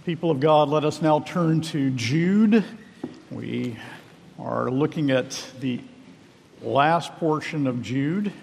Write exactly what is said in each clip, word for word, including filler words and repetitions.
People of God, let us now turn to Jude. We are looking at the last portion of Jude.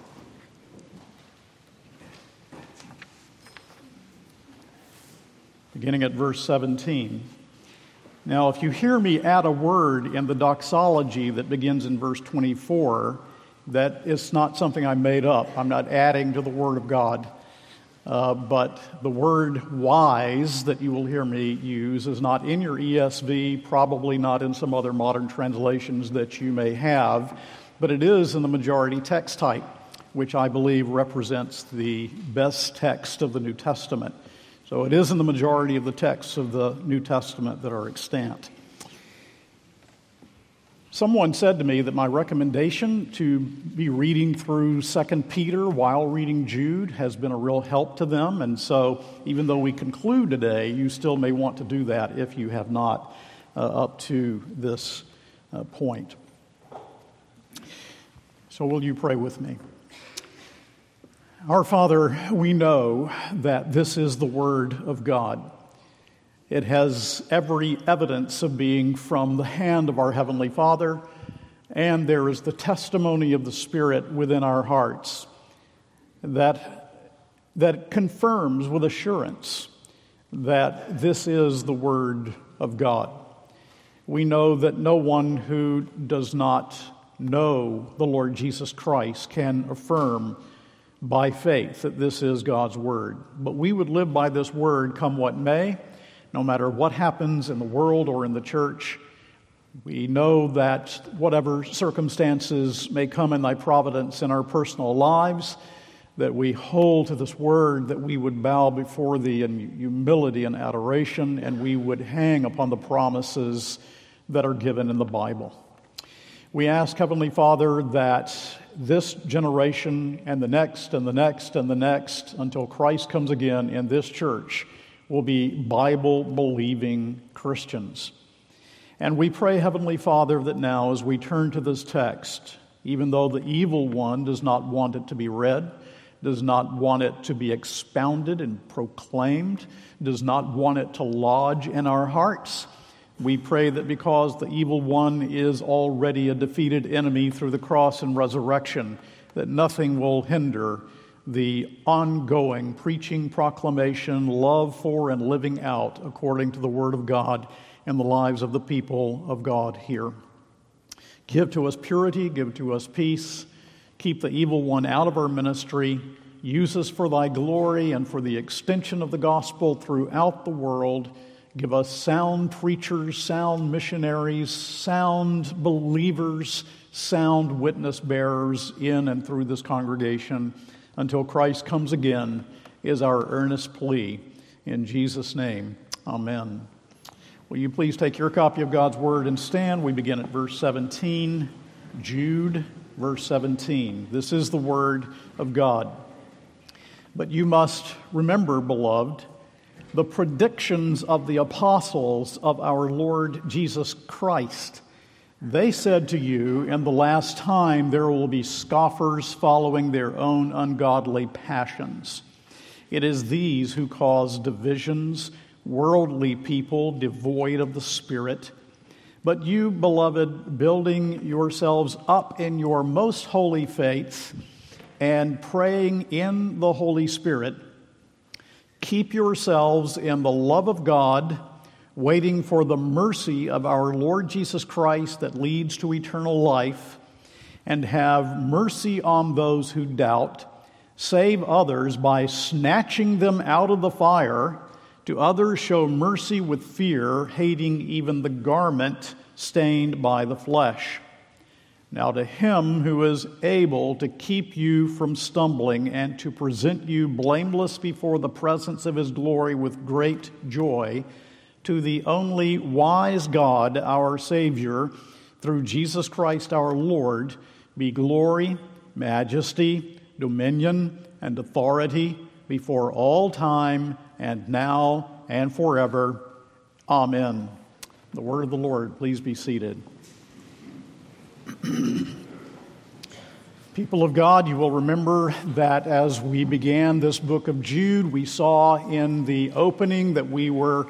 Beginning at verse seventeen. Now, if you hear me add a word in the doxology that begins in verse twenty-four, that is not something I made up. I'm not adding to the Word of God. Uh, but the word wise that you will hear me use is not in your E S V, probably not in some other modern translations that you may have, but it is in the majority text type, which I believe represents the best text of the New Testament. So it is in the majority of the texts of the New Testament that are extant. Someone said to me that my recommendation to be reading through Second Peter while reading Jude has been a real help to them, and so even though we conclude today, you still may want to do that if you have not uh, up to this uh, point. So will you pray with me? Our Father, we know that this is the Word of God. It has every evidence of being from the hand of our Heavenly Father, and there is the testimony of the Spirit within our hearts that, that confirms with assurance that this is the Word of God. We know that no one who does not know the Lord Jesus Christ can affirm by faith that this is God's Word. But we would live by this Word come what may. No matter what happens in the world or in the church, we know that whatever circumstances may come in thy providence in our personal lives, that we hold to this word, that we would bow before thee in humility and adoration, and we would hang upon the promises that are given in the Bible. We ask, Heavenly Father, that this generation and the next and the next and the next, until Christ comes again in this church, will be Bible-believing Christians. And we pray, Heavenly Father, that now as we turn to this text, even though the evil one does not want it to be read, does not want it to be expounded and proclaimed, does not want it to lodge in our hearts, we pray that because the evil one is already a defeated enemy through the cross and resurrection, that nothing will hinder the ongoing preaching, proclamation, love for, and living out according to the Word of God in the lives of the people of God here. Give to us purity, give to us peace, keep the evil one out of our ministry, use us for thy glory and for the extension of the gospel throughout the world. Give us sound preachers, sound missionaries, sound believers, sound witness bearers in and through this congregation, until Christ comes again, is our earnest plea. In Jesus' name, amen. Will you please take your copy of God's Word and stand? We begin at verse seventeen, Jude, verse seventeen. This is the Word of God. But you must remember, beloved, the predictions of the apostles of our Lord Jesus Christ. They said to you, in the last time there will be scoffers following their own ungodly passions. It is these who cause divisions, worldly people devoid of the Spirit. But you, beloved, building yourselves up in your most holy faith and praying in the Holy Spirit, keep yourselves in the love of God, waiting for the mercy of our Lord Jesus Christ that leads to eternal life, and have mercy on those who doubt. Save others by snatching them out of the fire. To others show mercy with fear, hating even the garment stained by the flesh. Now to him who is able to keep you from stumbling and to present you blameless before the presence of his glory with great joy, to the only wise God, our Savior, through Jesus Christ our Lord, be glory, majesty, dominion, and authority before all time, and now and forever. Amen. The word of the Lord. Please be seated. People of God, you will remember that as we began this book of Jude, we saw in the opening that we were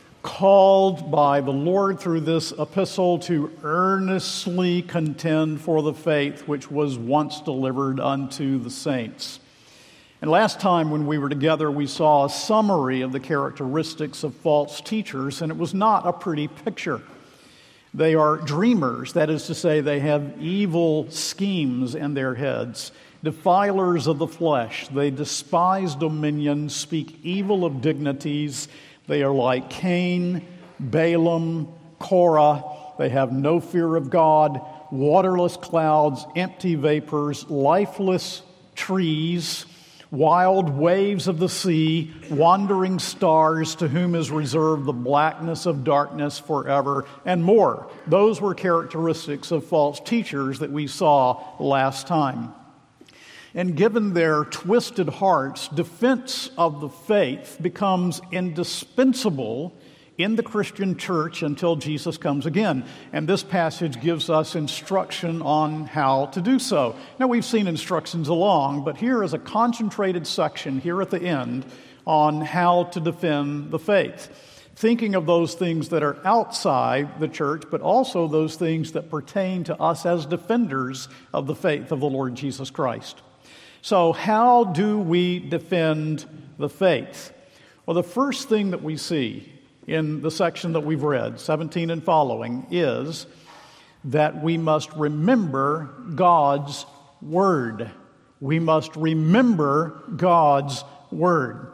called by the Lord through this epistle to earnestly contend for the faith which was once delivered unto the saints. And last time when we were together, we saw a summary of the characteristics of false teachers, and it was not a pretty picture. They are dreamers, that is to say, they have evil schemes in their heads, defilers of the flesh. They despise dominion, speak evil of dignities. They are like Cain, Balaam, Korah. They have no fear of God, waterless clouds, empty vapors, lifeless trees, wild waves of the sea, wandering stars, to whom is reserved the blackness of darkness forever, and more. Those were characteristics of false teachers that we saw last time. And given their twisted hearts, defense of the faith becomes indispensable in the Christian church until Jesus comes again. And this passage gives us instruction on how to do so. Now, we've seen instructions along, but here is a concentrated section here at the end on how to defend the faith, thinking of those things that are outside the church, but also those things that pertain to us as defenders of the faith of the Lord Jesus Christ. So how do we defend the faith? Well, the first thing that we see in the section that we've read, seventeen and following, is that we must remember God's Word. We must remember God's Word.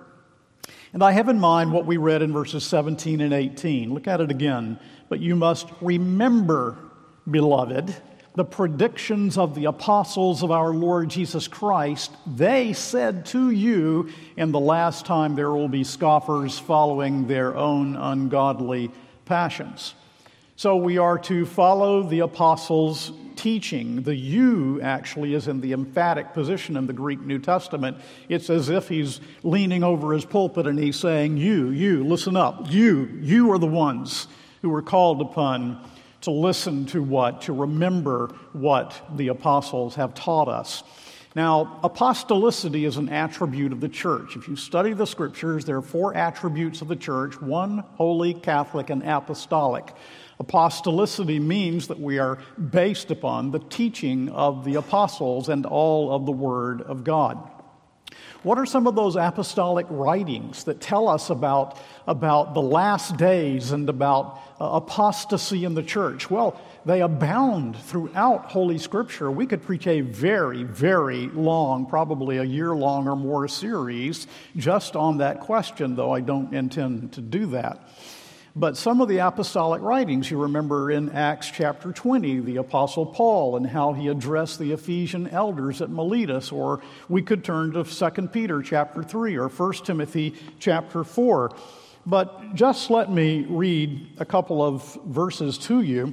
And I have in mind what we read in verses seventeen and eighteen. Look at it again. But you must remember, beloved, the predictions of the apostles of our Lord Jesus Christ. They said to you, in the last time there will be scoffers following their own ungodly passions. So we are to follow the apostles' teaching. The you actually is in the emphatic position in the Greek New Testament. It's as if he's leaning over his pulpit and he's saying, you, you, listen up. You, you are the ones who were called upon to listen to what, to remember what the apostles have taught us. Now, apostolicity is an attribute of the church. If you study the scriptures, there are four attributes of the church: one, holy, Catholic, and apostolic. Apostolicity means that we are based upon the teaching of the apostles and all of the Word of God. What are some of those apostolic writings that tell us about, about the last days and about uh, apostasy in the church? Well, they abound throughout Holy Scripture. We could preach a very, very long, probably a year-long or more series just on that question, though I don't intend to do that. But some of the apostolic writings, you remember in Acts chapter twenty, the Apostle Paul and how he addressed the Ephesian elders at Miletus, or we could turn to Second Peter chapter three or First Timothy chapter four. But just let me read a couple of verses to you.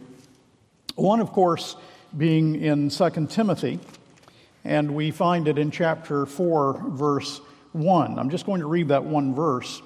One, of course, being in Second Timothy, and we find it in chapter four, verse one. I'm just going to read that one verse.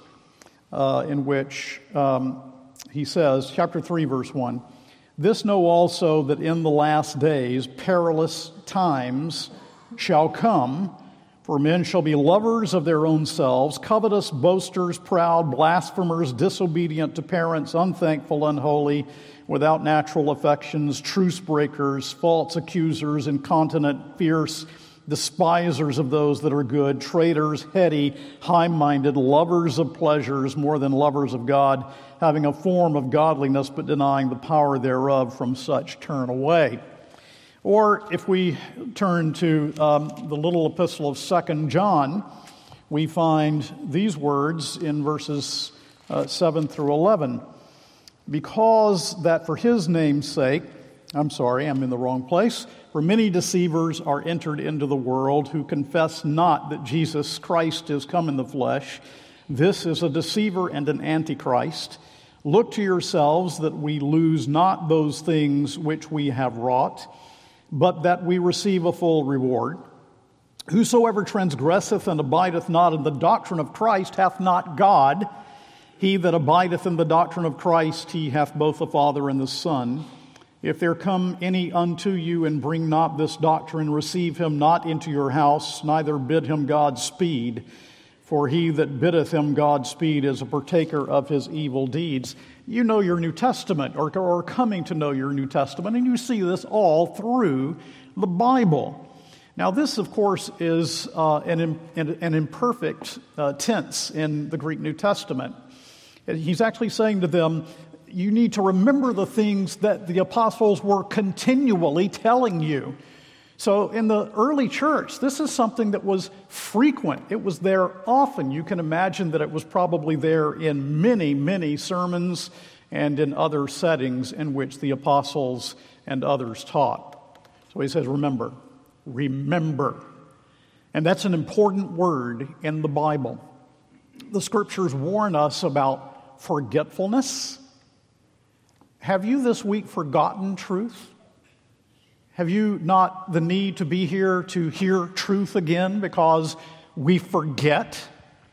Uh, in which um, he says, chapter three, verse one, "This know also that in the last days perilous times shall come, for men shall be lovers of their own selves, covetous, boasters, proud, blasphemers, disobedient to parents, unthankful, unholy, without natural affections, truce breakers, false accusers, incontinent, fierce, despisers of those that are good, traitors, heady, high-minded, lovers of pleasures more than lovers of God, having a form of godliness but denying the power thereof. From such turn away." Or if we turn to um, the little epistle of Second John, we find these words in verses uh, seven through eleven. "Because that for his name's sake," I'm sorry, I'm in the wrong place. "For many deceivers are entered into the world who confess not that Jesus Christ is come in the flesh. This is a deceiver and an antichrist. Look to yourselves that we lose not those things which we have wrought, but that we receive a full reward. Whosoever transgresseth and abideth not in the doctrine of Christ hath not God. He that abideth in the doctrine of Christ, he hath both the Father and the Son. If there come any unto you and bring not this doctrine, receive him not into your house, neither bid him Godspeed. For he that biddeth him Godspeed is a partaker of his evil deeds. You know your New Testament, or, or coming to know your New Testament, and you see this all through the Bible. Now, this, of course, is uh, an, an imperfect uh, tense in the Greek New Testament. He's actually saying to them, you need to remember the things that the apostles were continually telling you. So in the early church, this is something that was frequent. It was there often. You can imagine that it was probably there in many, many sermons and in other settings in which the apostles and others taught. So he says, remember, remember. And that's an important word in the Bible. The scriptures warn us about forgetfulness. Have you this week forgotten truth? Have you not the need to be here to hear truth again because we forget?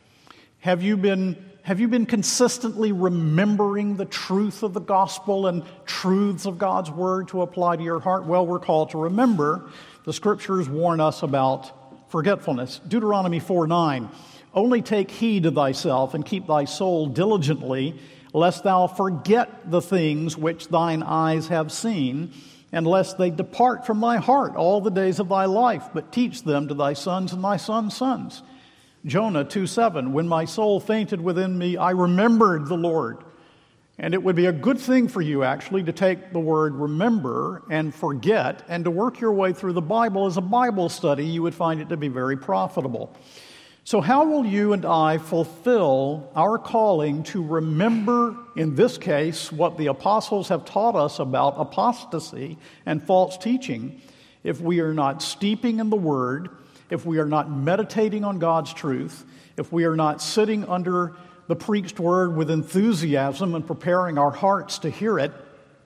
Have you been, have you been consistently remembering the truth of the gospel and truths of God's word to apply to your heart? Well, we're called to remember. The scriptures warn us about forgetfulness. Deuteronomy four nine, only take heed to thyself and keep thy soul diligently, lest thou forget the things which thine eyes have seen, and lest they depart from thy heart all the days of thy life, but teach them to thy sons and thy sons' sons. Jonah two seven, when my soul fainted within me, I remembered the Lord. And it would be a good thing for you, actually, to take the word remember and forget, and to work your way through the Bible as a Bible study. You would find it to be very profitable. So how will you and I fulfill our calling to remember, in this case, what the apostles have taught us about apostasy and false teaching, if we are not steeping in the Word, if we are not meditating on God's truth, if we are not sitting under the preached Word with enthusiasm and preparing our hearts to hear it,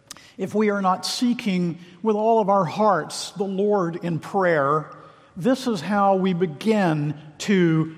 if we are not seeking with all of our hearts the Lord in prayer? This is how we begin to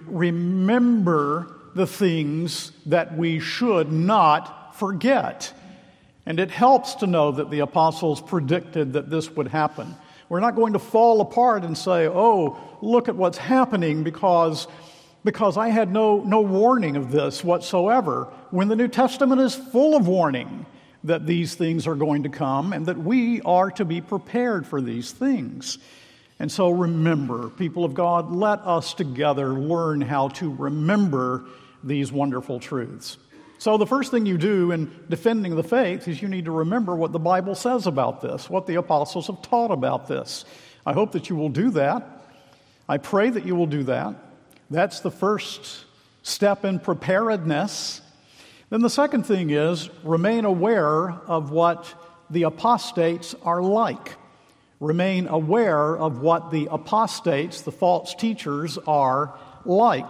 remember the things that we should not forget. And it helps to know that the apostles predicted that this would happen. We're not going to fall apart and say, oh, look at what's happening because, because I had no, no warning of this whatsoever, when the New Testament is full of warning that these things are going to come and that we are to be prepared for these things. And so remember, people of God, let us together learn how to remember these wonderful truths. So the first thing you do in defending the faith is you need to remember what the Bible says about this, what the apostles have taught about this. I hope that you will do that. I pray that you will do that. That's the first step in preparedness. Then the second thing is remain aware of what the apostates are like. Remain aware of what the apostates, the false teachers, are like.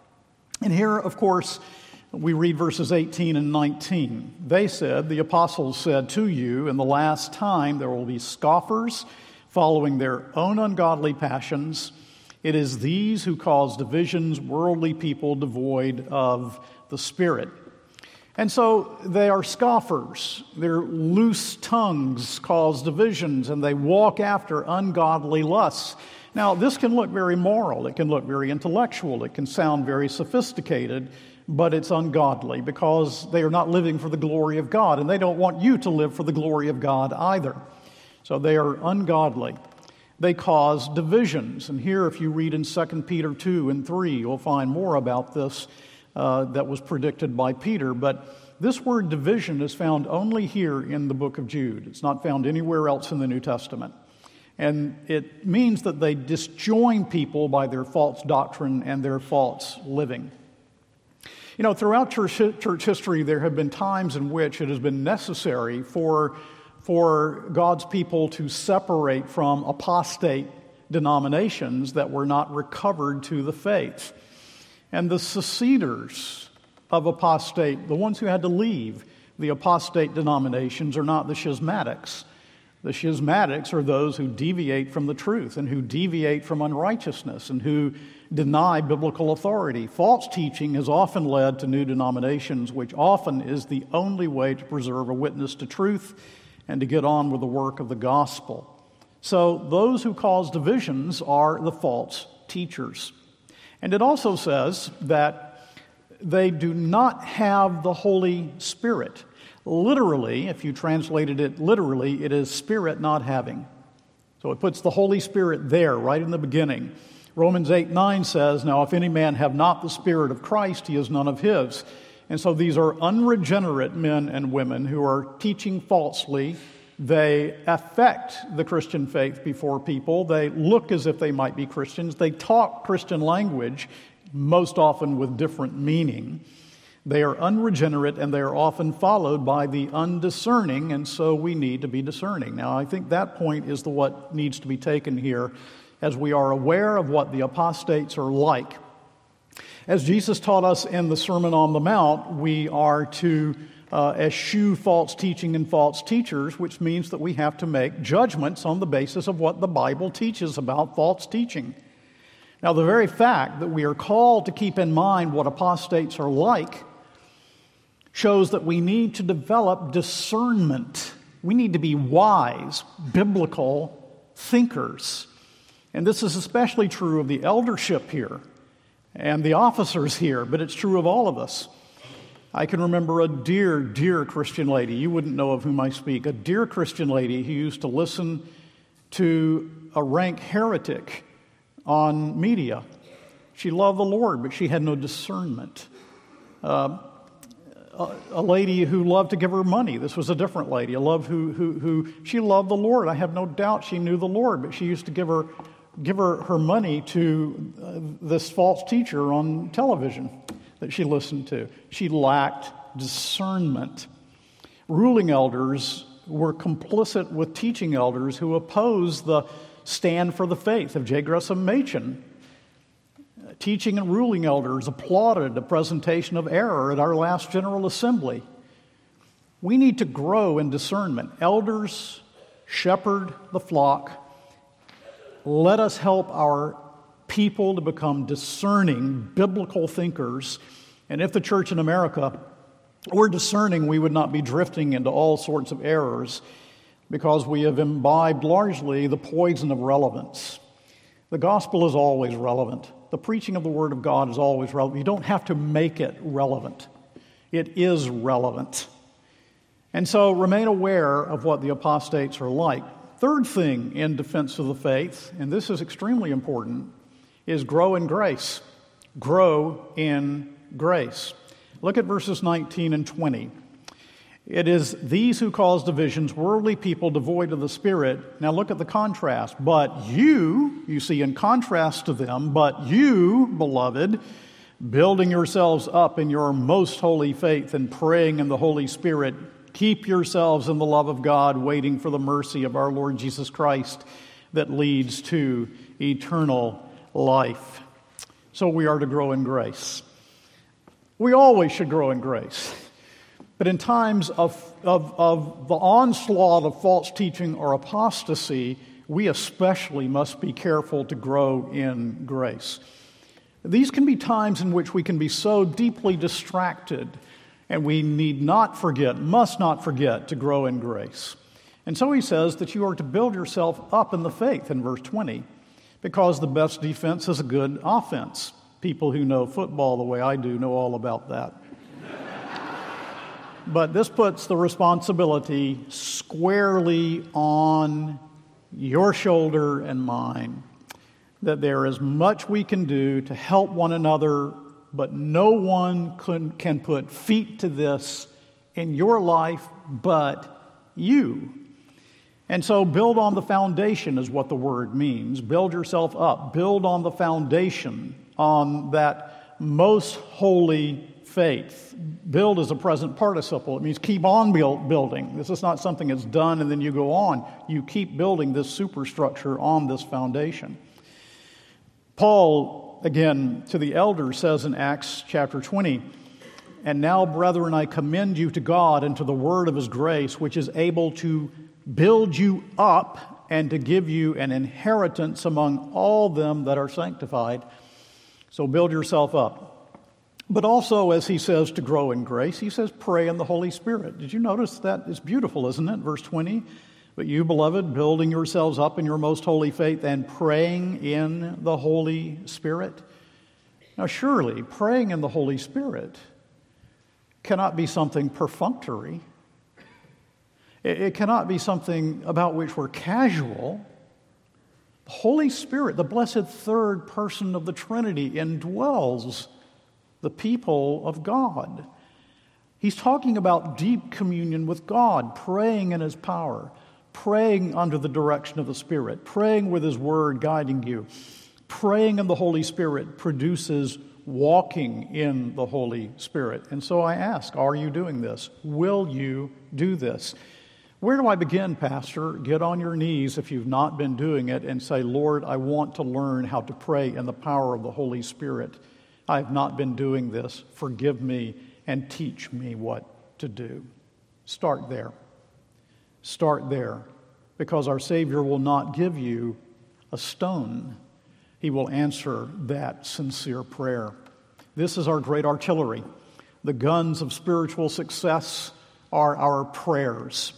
And here, of course, we read verses eighteen and nineteen. They said, the apostles said to you, in the last time there will be scoffers following their own ungodly passions. It is these who cause divisions, worldly people devoid of the Spirit. And so they are scoffers. Their loose tongues cause divisions, and they walk after ungodly lusts. Now, this can look very moral. It can look very intellectual. It can sound very sophisticated, but it's ungodly because they are not living for the glory of God, and they don't want you to live for the glory of God either. So they are ungodly. They cause divisions. And here, if you read in Second Peter two and three, you'll find more about this. Uh, that was predicted by Peter. But this word division is found only here in the book of Jude. It's not found anywhere else in the New Testament. And it means that they disjoin people by their false doctrine and their false living. You know, throughout church, church history, there have been times in which it has been necessary for, for God's people to separate from apostate denominations that were not recovered to the faith. And the seceders of apostate, the ones who had to leave the apostate denominations, are not the schismatics. The schismatics are those who deviate from the truth and who deviate from unrighteousness and who deny biblical authority. False teaching has often led to new denominations, which often is the only way to preserve a witness to truth and to get on with the work of the gospel. So those who cause divisions are the false teachers. And it also says that they do not have the Holy Spirit. Literally, if you translated it literally, it is spirit not having. So it puts the Holy Spirit there, right in the beginning. Romans eight nine says, "Now if any man have not the Spirit of Christ, he is none of his." And so these are unregenerate men and women who are teaching falsely. They affect the Christian faith before people. They look as if they might be Christians. They talk Christian language, most often with different meaning. They are unregenerate, and they are often followed by the undiscerning, and so we need to be discerning. Now, I think that point is the what needs to be taken here, as we are aware of what the apostates are like. As Jesus taught us in the Sermon on the Mount, we are to uh, eschew false teaching and false teachers, which means that we have to make judgments on the basis of what the Bible teaches about false teaching. Now, the very fact that we are called to keep in mind what apostates are like shows that we need to develop discernment. We need to be wise, biblical thinkers. And this is especially true of the eldership here and the officers here, but it's true of all of us. I can remember a dear, dear Christian lady. You wouldn't know of whom I speak. A dear Christian lady who used to listen to a rank heretic on media. She loved the Lord, but she had no discernment. Uh, a, a lady who loved to give her money. This was a different lady. A love who who who she loved the Lord. I have no doubt she knew the Lord, but she used to give her give her her money to uh, this false teacher on television that she listened to. She lacked discernment. Ruling elders were complicit with teaching elders who opposed the stand for the faith of J. Gresham Machen. Teaching and ruling elders applauded the presentation of error at our last General Assembly. We need to grow in discernment. Elders shepherd the flock. Let us help our people to become discerning, biblical thinkers. And if the church in America were discerning, we would not be drifting into all sorts of errors because we have imbibed largely the poison of relevance. The gospel is always relevant. The preaching of the Word of God is always relevant. You don't have to make it relevant. It is relevant. And so remain aware of what the apostates are like. Third thing in defense of the faith, and this is extremely important, is grow in grace. Grow in grace. Look at verses nineteen and twenty. It is these who cause divisions, worldly people devoid of the Spirit. Now look at the contrast. But you, you see in contrast to them, but you, beloved, building yourselves up in your most holy faith and praying in the Holy Spirit, keep yourselves in the love of God, waiting for the mercy of our Lord Jesus Christ that leads to eternal life. So we are to grow in grace. We always should grow in grace. But in times of, of, of the onslaught of false teaching or apostasy, we especially must be careful to grow in grace. These can be times in which we can be so deeply distracted, and we need not forget, must not forget to grow in grace. And so he says that you are to build yourself up in the faith in verse twenty, because the best defense is a good offense. People who know football the way I do know all about that. But this puts the responsibility squarely on your shoulder and mine, that there is much we can do to help one another, but no one can, can put feet to this in your life but you. And so build on the foundation is what the word means. Build yourself up. Build on the foundation, on that most holy faith. Build is a present participle. It means keep on build, building. This is not something that's done and then you go on. You keep building this superstructure on this foundation. Paul, again, to the elders says in Acts chapter twenty, "And now, brethren, I commend you to God and to the word of his grace, which is able to build you up and to give you an inheritance among all them that are sanctified." So build yourself up. But also, as he says to grow in grace, he says pray in the Holy Spirit. Did you notice that? It's beautiful, isn't it? Verse twenty, but you, beloved, building yourselves up in your most holy faith and praying in the Holy Spirit. Now, surely, praying in the Holy Spirit cannot be something perfunctory. It, it cannot be something about which we're casual. The Holy Spirit, the blessed third person of the Trinity, indwells the people of God. He's talking about deep communion with God, praying in His power, praying under the direction of the Spirit, praying with His Word guiding you. Praying in the Holy Spirit produces walking in the Holy Spirit. And so I ask, are you doing this? Will you do this? Where do I begin, Pastor? Get on your knees if you've not been doing it and say, Lord, I want to learn how to pray in the power of the Holy Spirit. I have not been doing this. Forgive me and teach me what to do. Start there. Start there, because our Savior will not give you a stone. He will answer that sincere prayer. This is our great artillery. The guns of spiritual success are our prayers.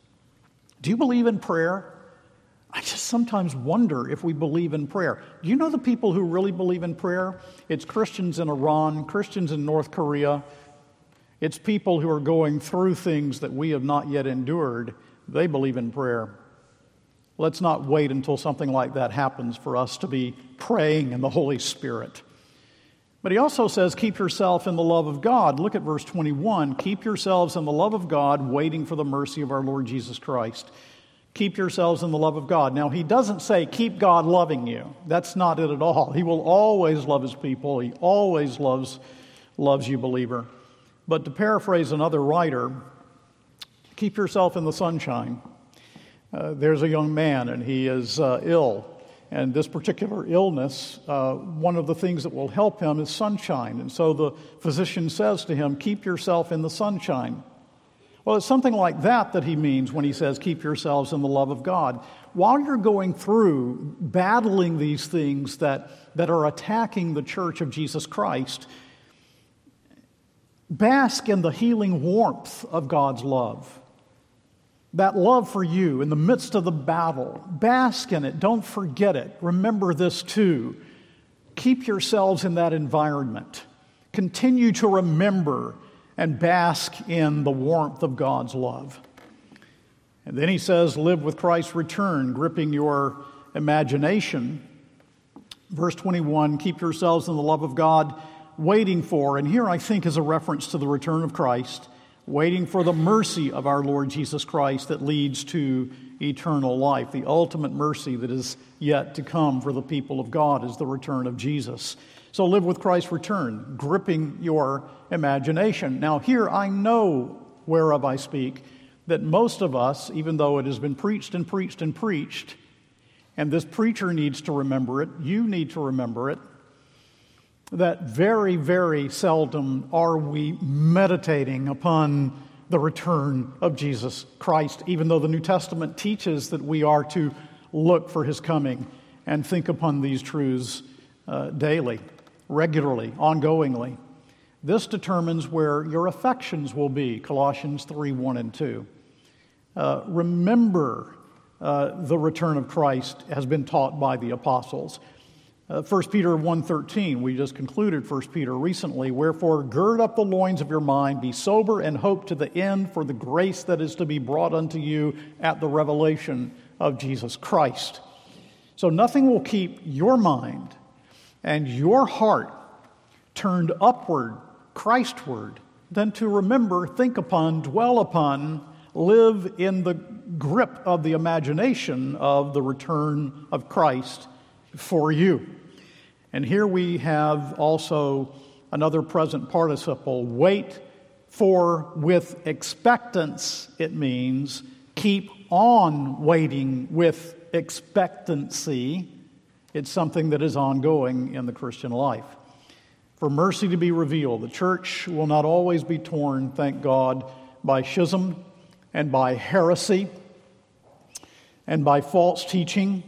Do you believe in prayer? I just sometimes wonder if we believe in prayer. Do you know the people who really believe in prayer? It's Christians in Iran, Christians in North Korea. It's people who are going through things that we have not yet endured. They believe in prayer. Let's not wait until something like that happens for us to be praying in the Holy Spirit. But he also says, keep yourself in the love of God. Look at verse twenty-one. Keep yourselves in the love of God, waiting for the mercy of our Lord Jesus Christ. Keep yourselves in the love of God. Now, he doesn't say, keep God loving you. That's not it at all. He will always love his people. He always loves, loves you, believer. But to paraphrase another writer, keep yourself in the sunshine. Uh, there's a young man, and he is uh, ill. And this particular illness, uh, one of the things that will help him is sunshine. And so the physician says to him, keep yourself in the sunshine. Well, it's something like that that he means when he says, keep yourselves in the love of God. While you're going through battling these things that, that are attacking the church of Jesus Christ, bask in the healing warmth of God's love. That love for you in the midst of the battle. Bask in it. Don't forget it. Remember this too. Keep yourselves in that environment. Continue to remember and bask in the warmth of God's love. And then he says, live with Christ's return, gripping your imagination. Verse twenty-one, keep yourselves in the love of God, waiting for, and here I think is a reference to the return of Christ, waiting for the mercy of our Lord Jesus Christ that leads to eternal life. The ultimate mercy that is yet to come for the people of God is the return of Jesus. So live with Christ's return, gripping your imagination. Now here I know whereof I speak, that most of us, even though it has been preached and preached and preached, and this preacher needs to remember it, you need to remember it, that very, very seldom are we meditating upon the return of Jesus Christ, even though the New Testament teaches that we are to look for His coming and think upon these truths uh, daily, regularly, ongoingly. This determines where your affections will be, Colossians three, one and two. Uh, remember uh, the return of Christ has been taught by the apostles. Uh, First Peter one thirteen, we just concluded First Peter recently. Wherefore, gird up the loins of your mind, be sober, and hope to the end for the grace that is to be brought unto you at the revelation of Jesus Christ. So nothing will keep your mind and your heart turned upward, Christward, than to remember, think upon, dwell upon, live in the grip of the imagination of the return of Christ for you. And here we have also another present participle. Wait for with expectance, it means keep on waiting with expectancy. It's something that is ongoing in the Christian life. For mercy to be revealed, the church will not always be torn, thank God, by schism and by heresy and by false teaching.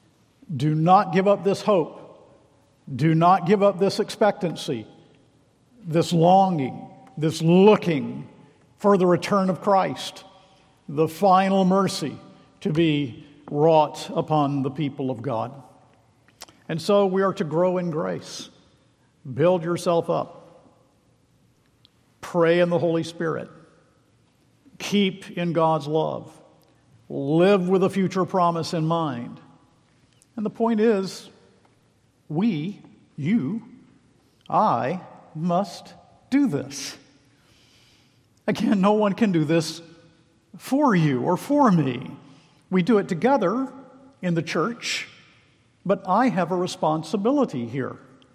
Do not give up this hope. Do not give up this expectancy. this longing, this looking for the return of Christ, the final mercy to be wrought upon the people of God. And so we are to grow in grace. Build yourself up. Pray in the Holy Spirit. Keep in God's love. Live with a future promise in mind. And the point is, we, you, I, must do this. Again, no one can do this for you or for me. We do it together in the church, but I have a responsibility here.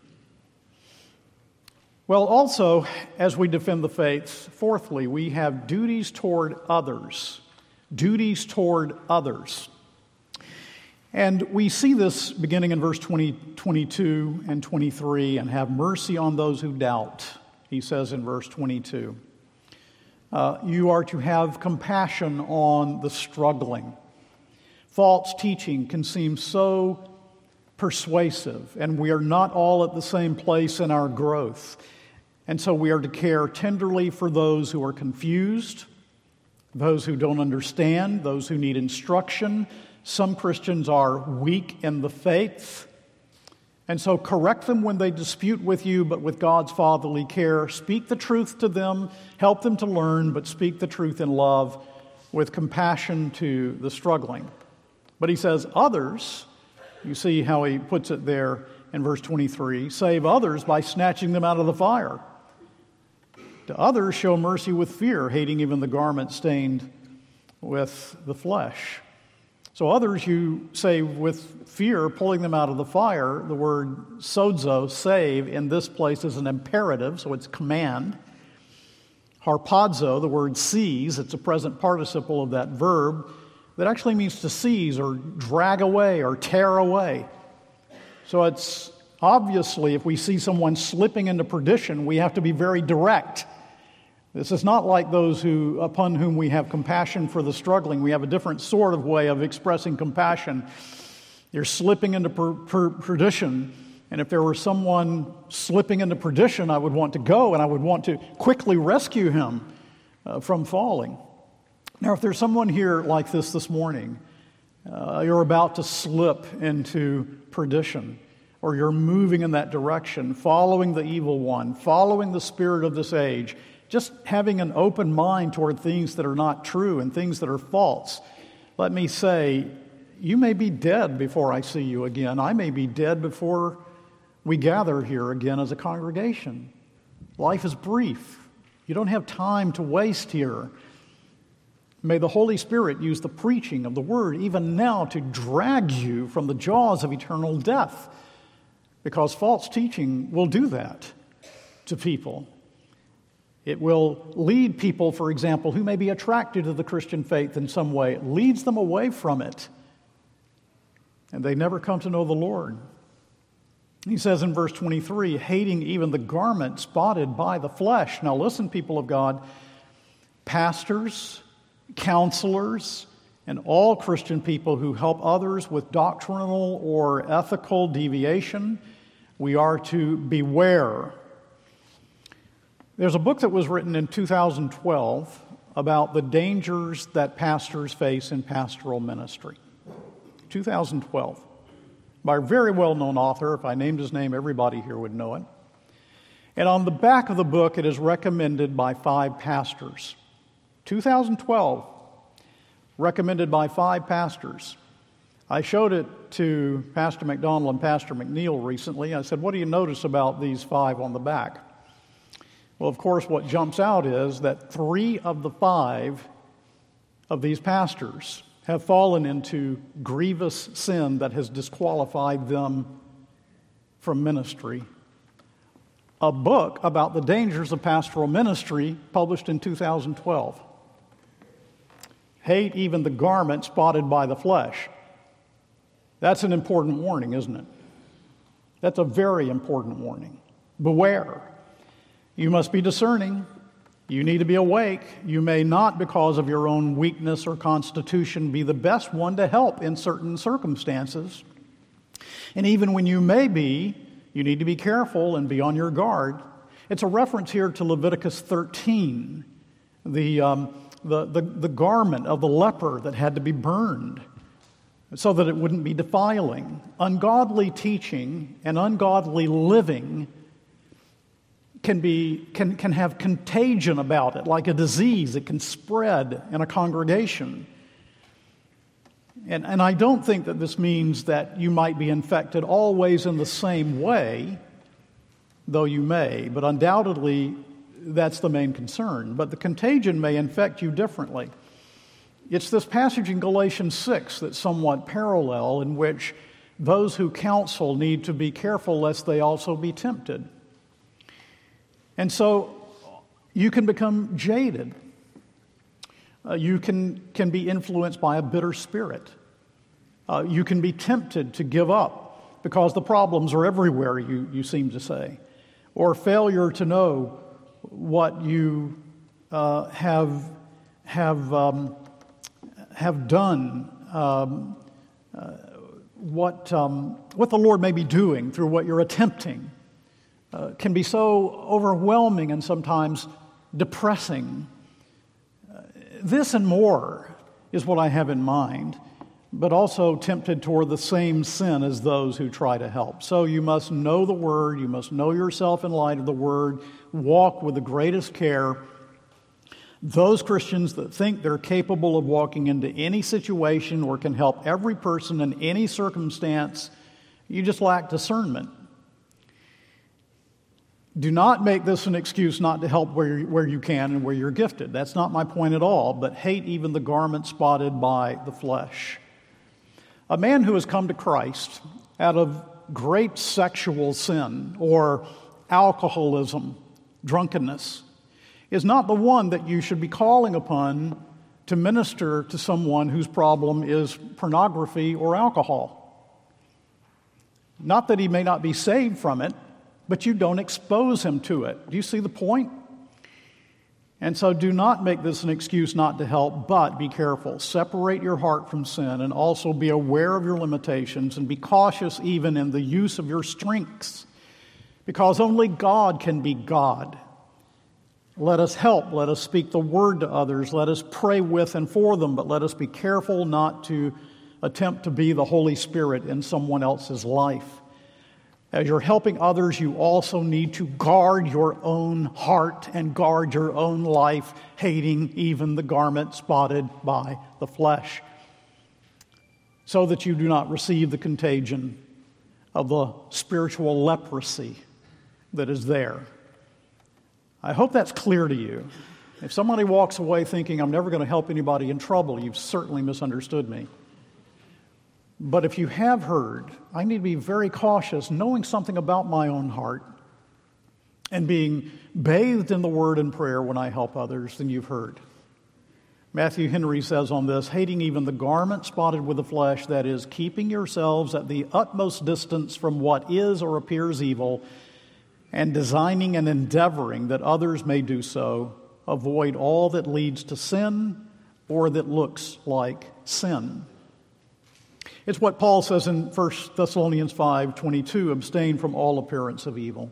Well, also, as we defend the faith, fourthly, we have duties toward others. Duties toward others. And we see this beginning in verse twenty, twenty-two and twenty-three, and have mercy on those who doubt, he says in verse twenty-two. Uh, you are to have compassion on the struggling. False teaching can seem so persuasive, and we are not all at the same place in our growth. And so we are to care tenderly for those who are confused, those who don't understand, those who need instruction. Some Christians are weak in the faith. And so correct them when they dispute with you, but with God's fatherly care. Speak the truth to them, help them to learn, but speak the truth in love with compassion to the struggling. But he says, others, you see how he puts it there in verse twenty-three, save others by snatching them out of the fire. To others, show mercy with fear, hating even the garment stained with the flesh. So others you save with fear, pulling them out of the fire. The word sozo, save, in this place is an imperative, so it's command. Harpazo, the word seize, it's a present participle of that verb that actually means to seize or drag away or tear away. So it's obviously, if we see someone slipping into perdition, we have to be very direct. This is not like those who, upon whom we have compassion for the struggling. We have a different sort of way of expressing compassion. You're slipping into per, per, perdition, and if there were someone slipping into perdition, I would want to go and I would want to quickly rescue him uh, from falling. Now, if there's someone here like this this morning, uh, you're about to slip into perdition, or you're moving in that direction, following the evil one, following the spirit of this age, just having an open mind toward things that are not true and things that are false. Let me say, you may be dead before I see you again. I may be dead before we gather here again as a congregation. Life is brief. You don't have time to waste here. May the Holy Spirit use the preaching of the Word even now to drag you from the jaws of eternal death, because false teaching will do that to people. It will lead people, for example, who may be attracted to the Christian faith in some way. It leads them away from it, and they never come to know the Lord. He says in verse twenty-three, hating even the garment spotted by the flesh. Now listen, people of God, pastors, counselors, and all Christian people who help others with doctrinal or ethical deviation, we are to beware. There's a book that was written in two thousand twelve about the dangers that pastors face in pastoral ministry. two thousand twelve. By a very well-known author. If I named his name, everybody here would know it. And on the back of the book, it is recommended by five pastors. two thousand twelve, recommended by five pastors. I showed it to Pastor McDonald and Pastor McNeil recently. I said, what do you notice about these five on the back? Well, of course, what jumps out is that three of the five of these pastors have fallen into grievous sin that has disqualified them from ministry. A book about the dangers of pastoral ministry published in two thousand twelve. Hate even the garment spotted by the flesh. That's an important warning, isn't it? That's a very important warning. Beware. You must be discerning. You need to be awake. You may not, because of your own weakness or constitution, be the best one to help in certain circumstances. And even when you may be, you need to be careful and be on your guard. It's a reference here to Leviticus thirteen, the, um, the, the, the garment of the leper that had to be burned so that it wouldn't be defiling. Ungodly teaching and ungodly living can be can, can have contagion about it, like a disease. It can spread in a congregation. And, and I don't think that this means that you might be infected always in the same way, though you may, but undoubtedly that's the main concern. But the contagion may infect you differently. It's this passage in Galatians six that's somewhat parallel, in which those who counsel need to be careful lest they also be tempted. And so you can become jaded. Uh, you can, can be influenced by a bitter spirit. Uh, you can be tempted to give up because the problems are everywhere, you, you seem to say. Or failure to know what you uh, have, have, um, have done, um, uh, what, um, what the Lord may be doing through what you're attempting, uh, can be so overwhelming and sometimes depressing. This and more is what I have in mind, but also tempted toward the same sin as those who try to help. So you must know the Word, you must know yourself in light of the Word, walk with the greatest care. Those Christians that think they're capable of walking into any situation or can help every person in any circumstance, you just lack discernment. Do not make this an excuse not to help where, where you can and where you're gifted. That's not my point at all, but hate even the garment spotted by the flesh. A man who has come to Christ out of great sexual sin or alcoholism, drunkenness, is not the one that you should be calling upon to minister to someone whose problem is pornography or alcohol. Not that he may not be saved from it, but you don't expose him to it. Do you see the point? And so do not make this an excuse not to help, but be careful. Separate your heart from sin and also be aware of your limitations and be cautious even in the use of your strengths, because only God can be God. Let us help. Let us speak the word to others. Let us pray with and for them, but let us be careful not to attempt to be the Holy Spirit in someone else's life. As you're helping others, you also need to guard your own heart and guard your own life, hating even the garment spotted by the flesh, so that you do not receive the contagion of the spiritual leprosy that is there. I hope that's clear to you. If somebody walks away thinking, I'm never going to help anybody in trouble, you've certainly misunderstood me. But if you have heard, I need to be very cautious, knowing something about my own heart and being bathed in the Word and prayer when I help others, then you've heard. Matthew Henry says on this, hating even the garment spotted with the flesh, that is, keeping yourselves at the utmost distance from what is or appears evil, and designing and endeavoring that others may do so, avoid all that leads to sin or that looks like sin. It's what Paul says in First Thessalonians five twenty-two, abstain from all appearance of evil.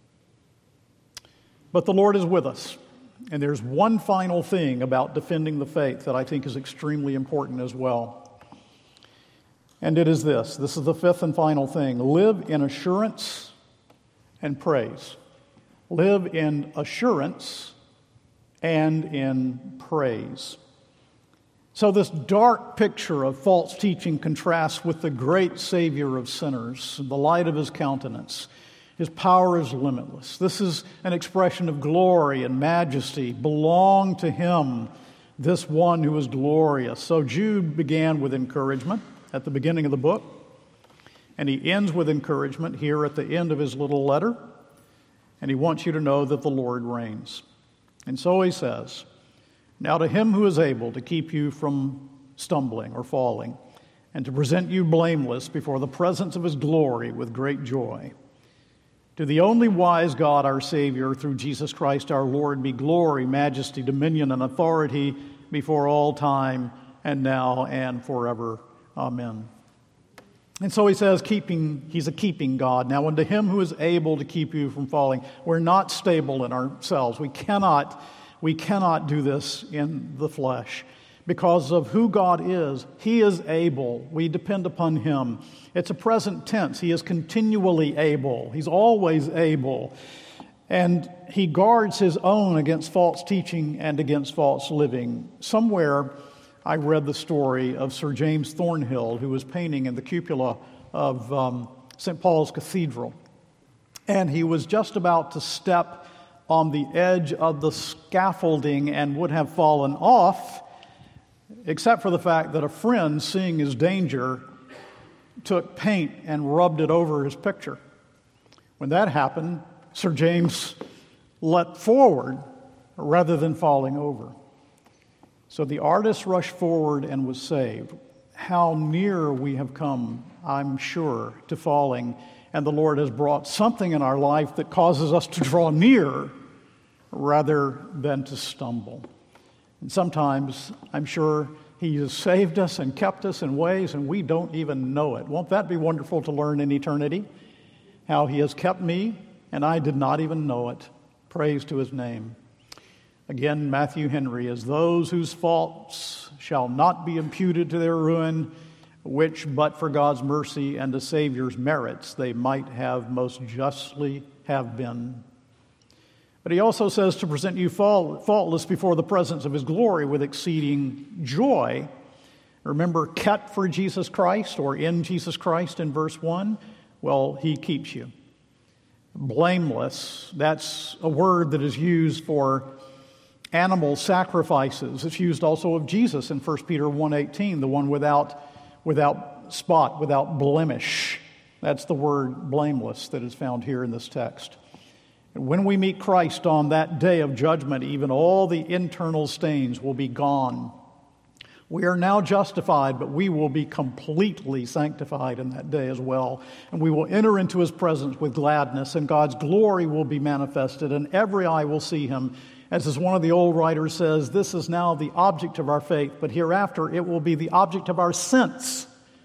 But the Lord is with us. And there's one final thing about defending the faith that I think is extremely important as well. And it is this. This is the fifth and final thing. Live in assurance and praise. Live in assurance and in praise. So this dark picture of false teaching contrasts with the great Savior of sinners, the light of his countenance. His power is limitless. This is an expression of glory and majesty. Belong to him, this one who is glorious. So Jude began with encouragement at the beginning of the book, and he ends with encouragement here at the end of his little letter, and he wants you to know that the Lord reigns. And so he says, now to him who is able to keep you from stumbling or falling, and to present you blameless before the presence of his glory with great joy. To the only wise God, our Savior, through Jesus Christ our Lord, be glory, majesty, dominion, and authority before all time, and now and forever. Amen. And so he says, keeping, he's a keeping God. Now, unto him who is able to keep you from falling, we're not stable in ourselves. We cannot, we cannot do this in the flesh. Because of who God is, he is able. We depend upon him. It's a present tense. He is continually able. He's always able. And he guards his own against false teaching and against false living. Somewhere I read the story of Sir James Thornhill, who was painting in the cupola of um, Saint Paul's Cathedral. And he was just about to step on the edge of the scaffolding and would have fallen off, except for the fact that a friend, seeing his danger, took paint and rubbed it over his picture. When that happened, Sir James leapt forward rather than falling over. So the artist rushed forward and was saved. How near we have come, I'm sure, to falling, and the Lord has brought something in our life that causes us to draw near rather than to stumble. And sometimes, I'm sure, he has saved us and kept us in ways and we don't even know it. Won't that be wonderful to learn in eternity? How he has kept me and I did not even know it. Praise to his name. Again, Matthew Henry, as those whose faults shall not be imputed to their ruin, which but for God's mercy and the Savior's merits they might have most justly have been. But he also says to present you faultless before the presence of his glory with exceeding joy. Remember, kept for Jesus Christ or in Jesus Christ in verse one? Well, he keeps you. Blameless, that's a word that is used for animal sacrifices. It's used also of Jesus in First Peter one eighteen, the one without, without spot, without blemish. That's the word blameless that is found here in this text. And when we meet Christ on that day of judgment, even all the internal stains will be gone. We are now justified, but we will be completely sanctified in that day as well. And we will enter into his presence with gladness, and God's glory will be manifested, and every eye will see him. As as one of the old writers says, this is now the object of our faith, but hereafter it will be the object of our sense.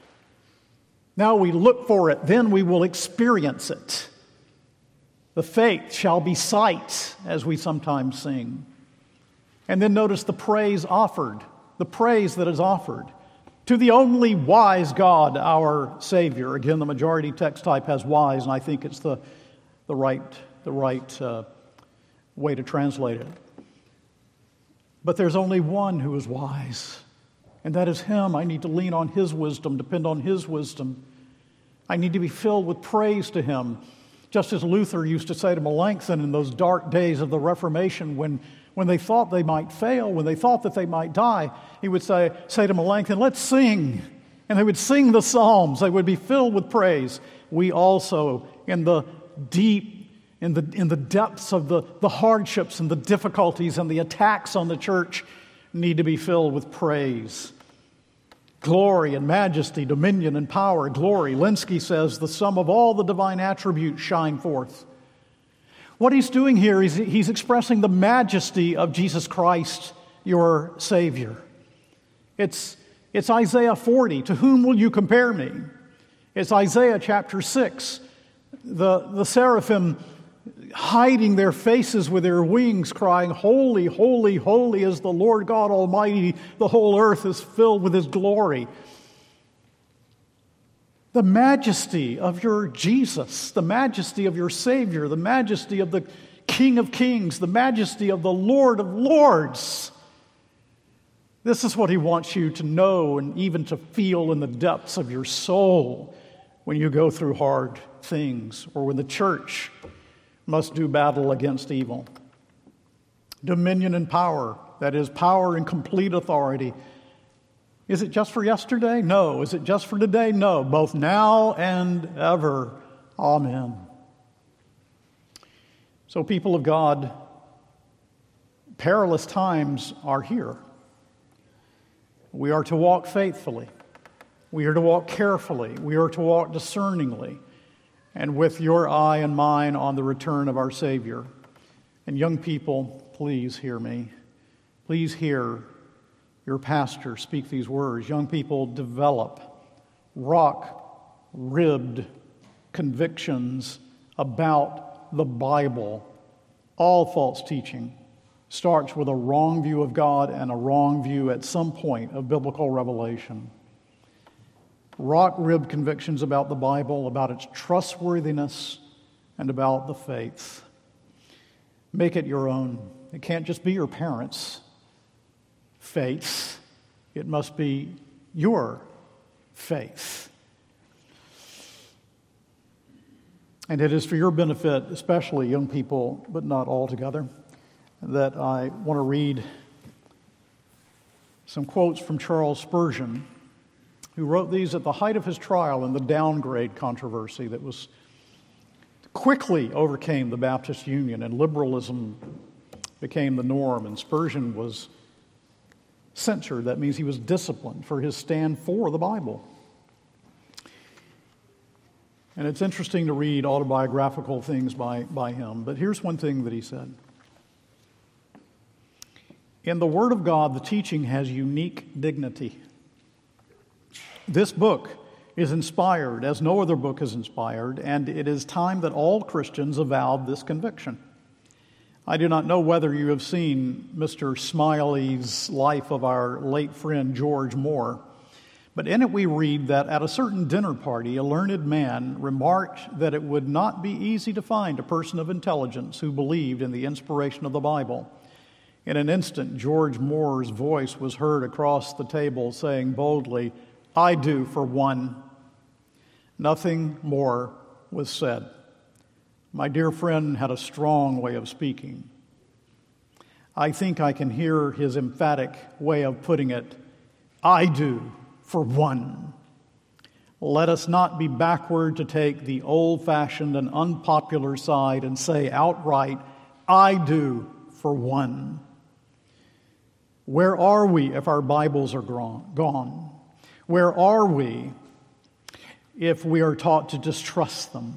Now we look for it, then we will experience it. The faith shall be sight, as we sometimes sing. And then notice the praise offered. The praise that is offered to the only wise God, our Savior. Again, the majority text type has wise, and I think it's the, the right, the right uh, way to translate it. But there's only one who is wise, and that is him. I need to lean on his wisdom, depend on his wisdom. I need to be filled with praise to him. Just as Luther used to say to Melanchthon in those dark days of the Reformation when When they thought they might fail, when they thought that they might die, he would say, say to Melanchthon, let's sing. And they would sing the Psalms. They would be filled with praise. We also, in the deep, in the, in the depths of the, the hardships and the difficulties and the attacks on the church, need to be filled with praise. Glory and majesty, dominion and power, glory. Lenski says, the sum of all the divine attributes shine forth. What he's doing here is he's expressing the majesty of Jesus Christ, your Savior. It's, it's Isaiah forty, to whom will you compare me? It's Isaiah chapter six, the, the seraphim hiding their faces with their wings, crying, holy, holy, holy is the Lord God Almighty. The whole earth is filled with his glory. The majesty of your Jesus, the majesty of your Savior, the majesty of the King of Kings, the majesty of the Lord of Lords. This is what he wants you to know and even to feel in the depths of your soul when you go through hard things or when the church must do battle against evil. Dominion and power, that is, power and complete authority. Is it just for yesterday? No. Is it just for today? No. Both now and ever. Amen. So, people of God, perilous times are here. We are to walk faithfully. We are to walk carefully. We are to walk discerningly, and with your eye and mine on the return of our Savior. And young people, please hear me. Please hear your pastor speak these words. Young people, develop, rock ribbed convictions about the Bible. All false teaching starts with a wrong view of God and a wrong view at some point of biblical revelation. Rock-ribbed convictions about the Bible, about its trustworthiness, and about the faith. Make it your own. It can't just be your parents' faith. It must be your faith. And it is for your benefit, especially young people, but not altogether, that I want to read some quotes from Charles Spurgeon, who wrote these at the height of his trial in the downgrade controversy that was quickly overcame the Baptist Union, and liberalism became the norm, and Spurgeon was censured. That means he was disciplined for his stand for the Bible. And it's interesting to read autobiographical things by, by him, but here's one thing that he said. In the Word of God, the teaching has unique dignity. This book is inspired as no other book is inspired, and it is time that all Christians avowed this conviction. I do not know whether you have seen Mister Smiley's life of our late friend George Moore, but in it we read that at a certain dinner party, a learned man remarked that it would not be easy to find a person of intelligence who believed in the inspiration of the Bible. In an instant, George Moore's voice was heard across the table saying boldly, "I do for one." Nothing more was said. My dear friend had a strong way of speaking. I think I can hear his emphatic way of putting it, "I do for one." Let us not be backward to take the old-fashioned and unpopular side and say outright, "I do for one." Where are we if our Bibles are gone? Where are we if we are taught to distrust them?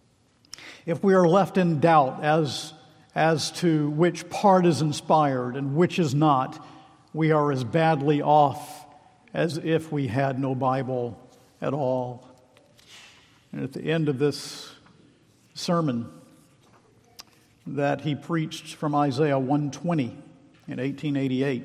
If we are left in doubt as, as to which part is inspired and which is not, we are as badly off as if we had no Bible at all. And at the end of this sermon that he preached from Isaiah one twenty in eighteen eighty-eight,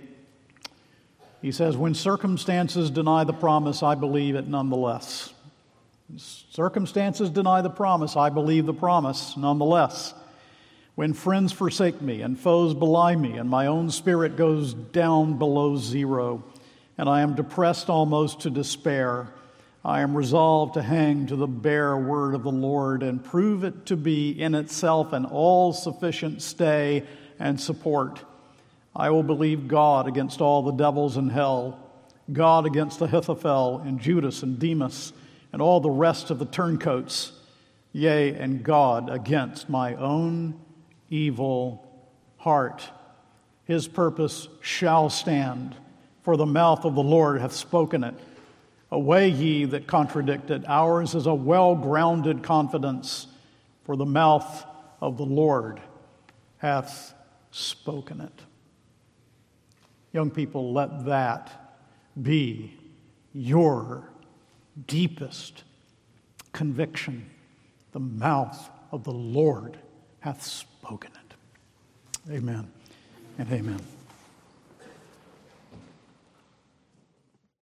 he says, "When circumstances deny the promise, I believe it nonetheless." Circumstances deny the promise, I believe the promise nonetheless. When friends forsake me and foes belie me, and my own spirit goes down below zero, and I am depressed almost to despair, I am resolved to hang to the bare word of the Lord and prove it to be in itself an all-sufficient stay and support. I will believe God against all the devils in hell, God against Ahithophel and Judas and Demas, and all the rest of the turncoats, yea, and God against my own evil heart. His purpose shall stand, for the mouth of the Lord hath spoken it. Away ye that contradicted, ours is a well-grounded confidence, for the mouth of the Lord hath spoken it. Young people, let that be your deepest conviction. The mouth of the Lord hath spoken it. Amen and amen.